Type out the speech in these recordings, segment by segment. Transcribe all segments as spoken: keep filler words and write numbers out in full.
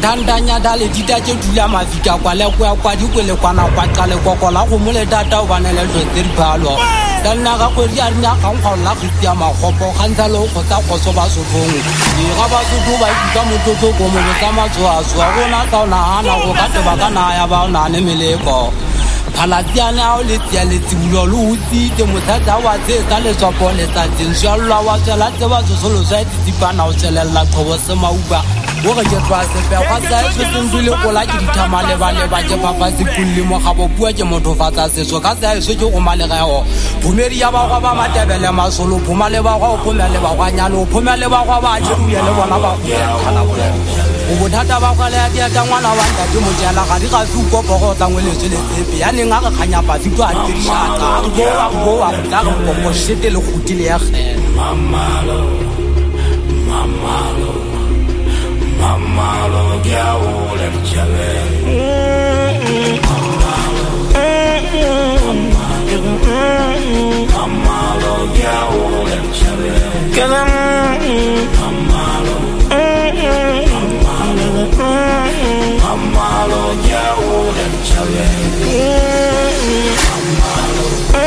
tandanya dale ditaje dula mafika kwa le kwa kwa di kwele kwa na kwa qale kokola go mole data o banele jo tsiripalo danna ga go ya nya ga go la go sia ma gopo gantsa lo go tsa go so ba so bong di ga ba so do ba ka mototso go mo ka ma tswa tswa go na ka na ana go ka teba ka na ya ba na ne meleko Palatiana o le tia le tsibulo lo utsi te mothatsa wa tse tsa le tswapo le tsa tshelwa wa tsela tse ba tsolo tsa ditipana o tselela qobo se mauba o re ke twa se pe kwa sa se tsundile go la ke dithama le ba le ba ke papa se kulle mo ga bo bua ke motho fatsa setso ka sa se ke go male ga go phumeri ya ba go ba matebele masolo phuma le ba go phuma le ba gwa nyalo phuma le ba go ba tshirue le bona ba kana bona o bothata ba kwa le ya dia ta ngwana wa nta ke mo jela ga di ga tsuko go go tsa ngwele tsele tsepe ya ne nga ga khanya pa fitwa a tirishaka go wa go wa ga go go shete le khutile ya khe mamalo mamalo mamalo ya o le chale mamalo mamalo ya o le chale kalam mamalo mamalo ya o le chale mamalo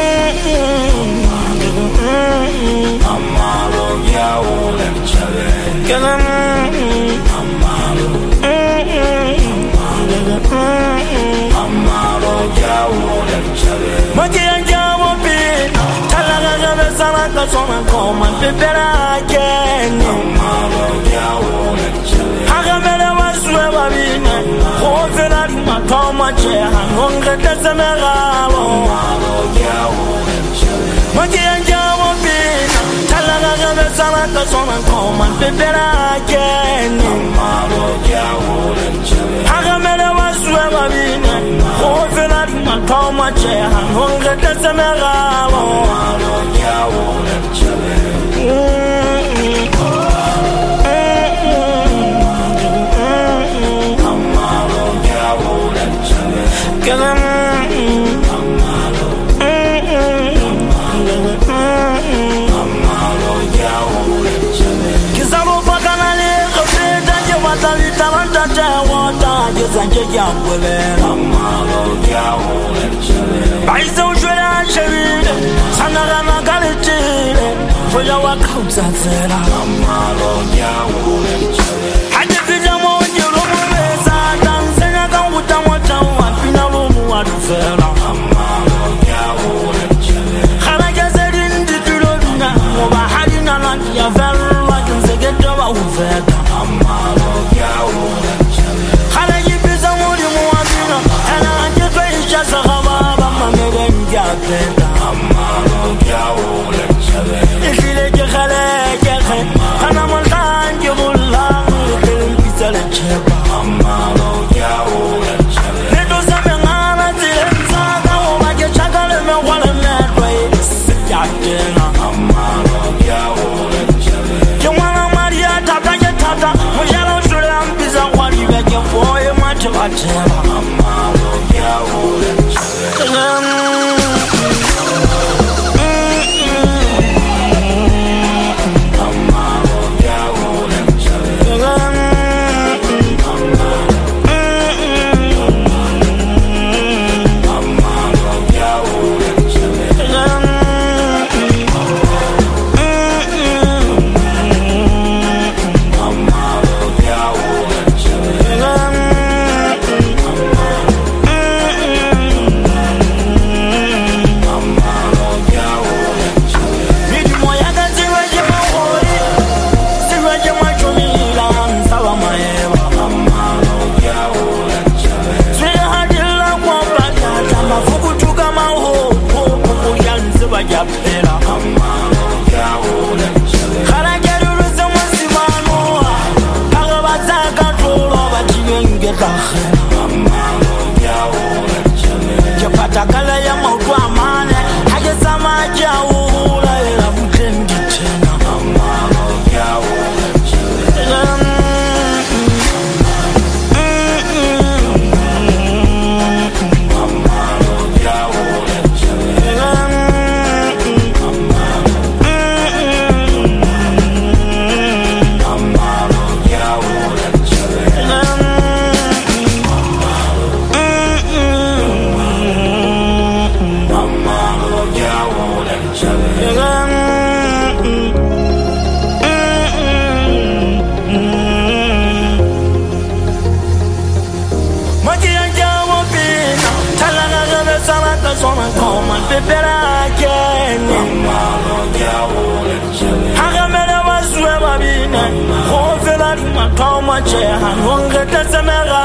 mamalo ya o le chale kalam mamalo mamalo ya o le chale magia ya o pe talaga ga besana ka sona koma pepera ke mamalo ya o le chale hagamela waswe babina go fela di makoma che hanonga tsemegalo mamalo ya o le chale magia ya o pe talaga ga besana ka sona koma pepera ke mamalo ya o le chale hagamela waswe babina go fela di makoma che hanonga tsemegalo mamalo ya o le chale Kalam amalo amalo ya o le chale kizalo pakana le khofeta je wata vitalanta ta wata je zanje ya kwele amalo ya o le chale baizo jwela shebile sanara na galete foya wa kautsa tsela amalo ya o le chale hade bijamo nyoro mo besa dansenya ka nguta mota wa finalo mo adufela amalo ya o le chale khana ke sedin ditulobina mo ba hadina na ya velwa kinsegeto ba ufeta amalo ya o le chale khana yibisa mo di mo abina ana anje to isha sagaba ba mamele nja peta amalo ya o le chale ikile ke khale ke khana mo tanje bulla ke pisale cheba amalo ya o le chale neto sa mengana tsenza moche hanonga tasamera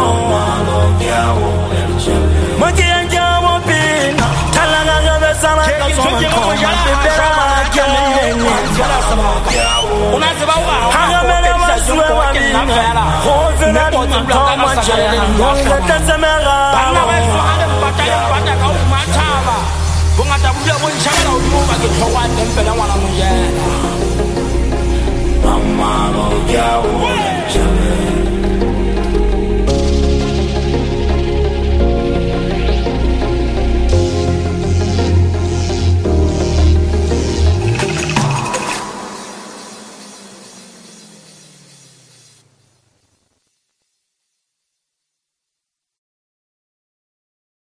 moke anja mo pina talaga ga sama ka so ma ko ma pepera ma ke ni ona se ba wa ha me na ma suwa ma ni ho zena ko moche hanonga tasamera bana ba so ha de pataya pata ka ma chaba bonga ta bula bo nshaka la o mo ba ke tshwa tempela ngwana mo jena